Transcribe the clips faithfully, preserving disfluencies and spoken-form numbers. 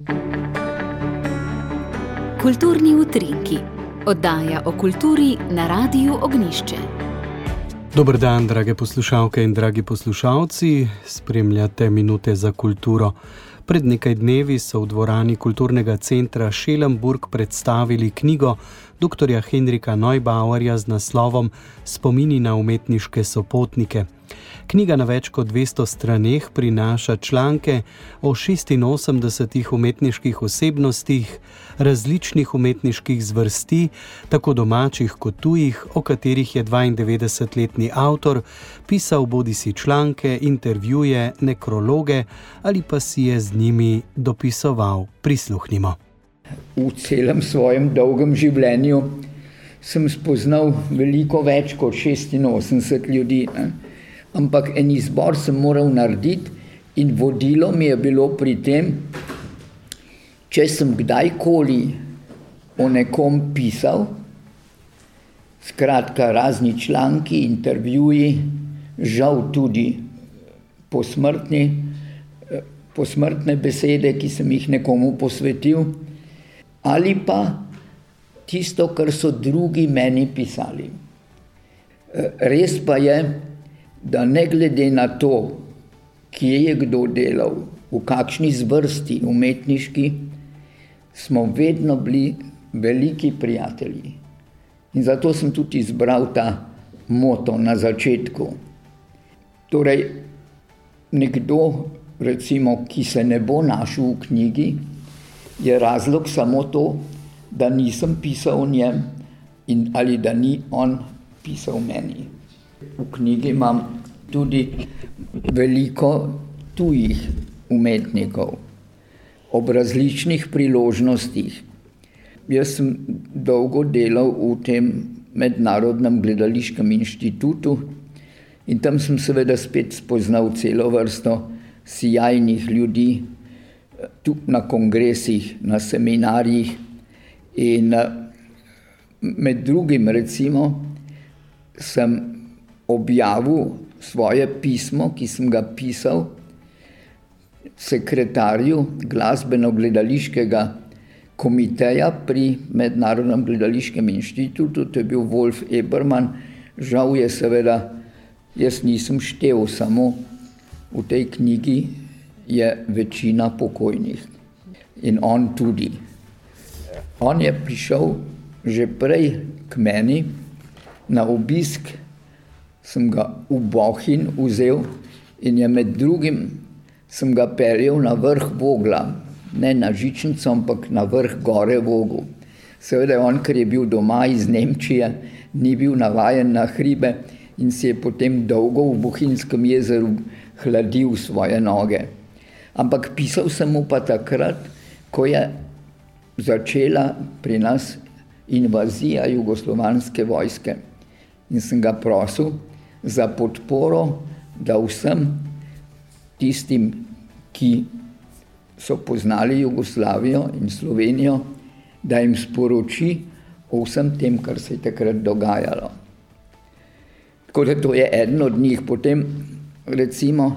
Kulturni utrinki, oddaja o kulturi na Radiu Ognjišče. Dober dan, drage poslušalke in dragi poslušalci, spremljate Minute za kulturo. Pred nekaj dnevi so v dvorani Kulturnega centra Schellenburg predstavili knjigo doktorja Henrika Neubauerja z naslovom Spomini na umetniške sopotnike. Knjiga na več kot dvesto straneh prinaša članke o šestinosemdesetih umetniških osebnostih, različnih umetniških zvrsti, tako domačih kot tujih, o katerih je dvaindevetdesetletni avtor pisal bodisi članke, intervjuje, nekrologe ali pa si je z njimi dopisoval. Prisluhnimo. V celem svojem dolgem življenju sem spoznal veliko več kot šestinosemdeset ljudi, ne? Ampak en izbor sem moral narediti in vodilo mi je bilo pri tem, če sem kdajkoli o nekom pisal, skratka razni članki, intervjuji, žal tudi posmrtni, posmrtne besede, ki sem jih nekomu posvetil, ali pa tisto, kar so drugi meni pisali. Res pa je, da ne glede na to, kje je kdo delal, v kakšni zvrsti umetniški, smo vedno bili veliki prijatelji. In zato sem tudi izbral ta moto na začetku. Torej, nekdo, recimo, ki se ne bo našel v knjigi, je razlog samo to, da nisem pisal o njem in ali da ni on pisal meni. V knjigi imam tudi veliko tujih umetnikov ob različnih priložnostih. Jaz sem dolgo delal v tem Mednarodnem gledališkem inštitutu in tam sem seveda spet spoznal celo vrsto sijajnih ljudi, tudi na kongresih, na seminarjih in med drugim recimo sem objavil svoje pismo, ki sem ga pisal sekretarju glasbeno-gledališkega komiteja pri Mednarodnem gledališkem inštitutu, to je bil Wolf Ebermann. Žal je seveda, jaz nisem štel, samo v tej knjigi je večina pokojnih in on tudi. On je prišel že prej k meni na obisk, sem ga v Bohinj vzel in je med drugim sem ga peljal na vrh Vogla, ne na žičnico, ampak na vrh gore Vogu. Seveda on, ker je bil doma iz Nemčije, ni bil navajen na hribe in si je potem dolgo v Bohinjskem jezeru hladil svoje noge. Ampak pisal sem mu pa takrat, ko je začela pri nas invazija jugoslovanske vojske. In sem ga prosil za podporo, da vsem tistim, ki so poznali Jugoslavijo in Slovenijo, da jim sporoči o vsem tem, kar se je takrat dogajalo. Tako da to je eden od njih. Potem, recimo,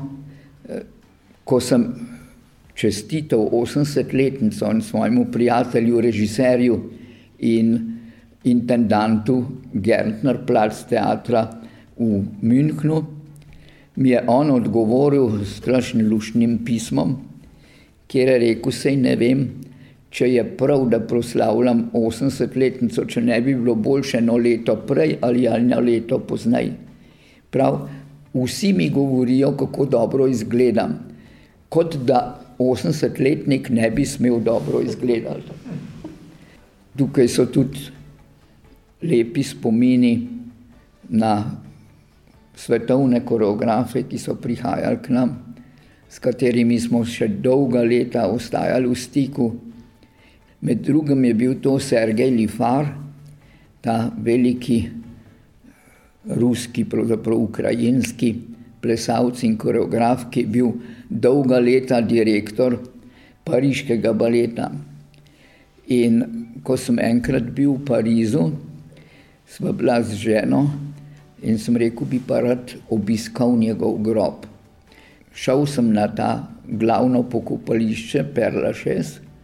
ko sem čestital osemdesetletnico svojemu prijatelju, režiserju in intendantu Gertnerplatz teatra v Münchnu, mi je on odgovoril s strašno luštnim pismom, kjer je rekel, sej ne vem, če je prav, da proslavljam osemdesetletnico, če ne bi bilo boljše eno leto prej ali eno leto poznej. Prav, vsi mi govorijo, kako dobro izgledam, kot da osemdesetletnik ne bi smel dobro izgledati. Tukaj so tudi lepi spomini na svetovne koreografe, ki so prihajali k nam, s katerimi smo še dolga leta ostajali v stiku. Med drugim je bil to Sergej Lifar, ta veliki ruski, pravzaprav ukrajinski plesalec in koreograf, ki je bil dolga leta direktor pariškega baleta. In ko sem enkrat bil v Parizu, sva bila z ženo in sem rekel, bi pa rad obiskal njegov grob. Šel sem na ta glavno pokopališče Père Lachaise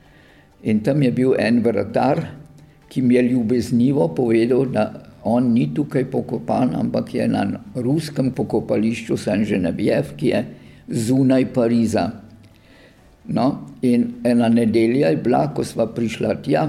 In tam je bil en vratar, ki mi je ljubeznivo povedal, da on ni tukaj pokopan, ampak je na ruskem pokopališču Saint-Geneviève, ki je zunaj Pariza. No, in ena nedelja je bila, ko sva prišla tja,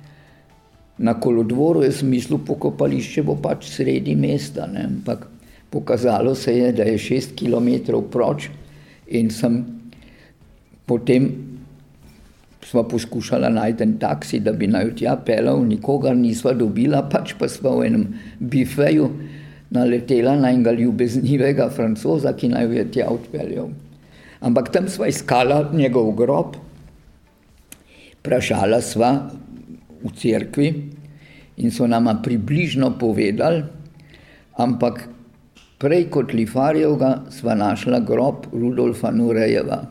na kolodvoru je smislil pokopališče bo pač sredi mesta, ne? Ampak pokazalo se je, da je šest kilometrov proč in sem potem sva poskušala najti en taksi, da bi naju tja pelal, nikogar nisva dobila, pač pa sva v enem bifeju naletela na enega ljubeznivega Francoza, ki naju je tja odpeljal. Ampak tam sva iskala njegov grob, vprašala sva v cerkvi in so nama približno povedali, ampak prej kot Lifarjevga sva našla grob Rudolfa Nurejeva.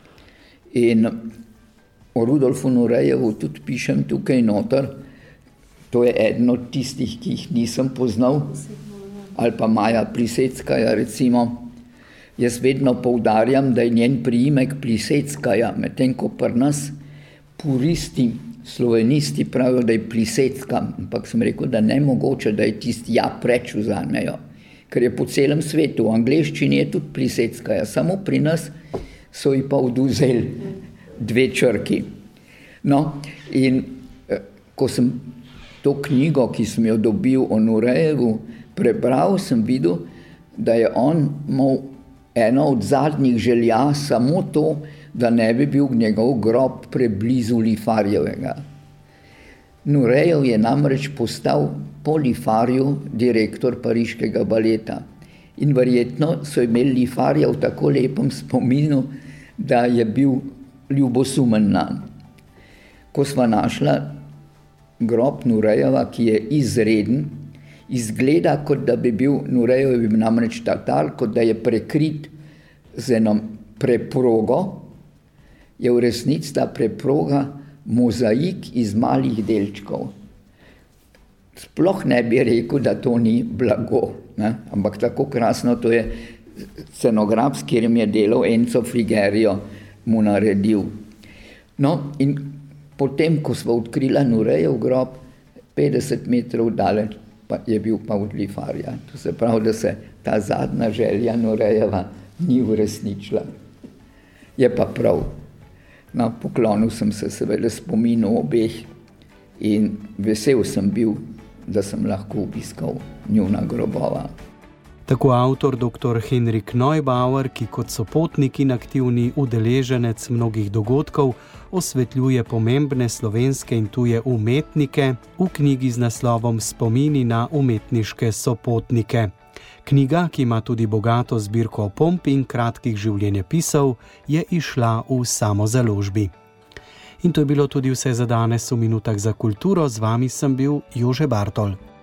In o Rudolfu Nurejevu tudi pišem tukaj noter, to je eden od tistih, ki jih nisem poznal, ali pa Maja Pliseckaja recimo. Jaz vedno poudarjam, da je njen priimek Pliseckaja, medtem ko pri nas puristi, slovenisti pravijo, da je Plisecka, ampak sem rekel, da ne mogoče, da je tisti ja preč vzamejo, ker je po celem svetu, v angleščini je tudi Pliseckaja, samo pri nas so ji pa odvzeli dve črki. No, in ko sem to knjigo, ki sem jo dobil o Nurejevu, prebral, sem videl, da je on imel eno od zadnjih želja samo to, da ne bi bil njegov grob preblizu Lifarjevega. Nurejev je namreč postal po Lifarju direktor pariškega baleta. In verjetno so imeli Lifarja v tako lepem spominu, da je bil ljubosumen nam. Ko sva našla grob Nurejeva, ki je izreden, izgleda, kot da bi bil Nurejev bi namreč tatar, kot da je prekrit z eno preprogo, je v resnici ta preproga mozaik iz malih delčkov. Sploh ne bi rekel, da to ni blago, ne? Ampak tako krasno, to je scenograf, s katerim je delal Enzo Frigerio, mu naredil. No, in potem, ko sva odkrila Nurejev grob, petdeset metrov daleč pa je bil pa od Lifarja. To se pravi, da se ta zadnja želja Nurejeva ni uresničila. Je pa prav. Na poklonu sem se seveda spominil obeh in vesel sem bil, da sem lahko obiskal njuna grobova. Tako avtor doktor Henrik Neubauer, ki kot sopotnik in aktivni udeleženec mnogih dogodkov osvetljuje pomembne slovenske in tuje umetnike v knjigi z naslovom Spomini na umetniške sopotnike. Knjiga, ki ima tudi bogato zbirko opomb in kratkih življenjepisov, je izšla v samozaložbi. In to je bilo tudi vse za danes v Minutah za kulturo. Z vami sem bil Jože Bartol.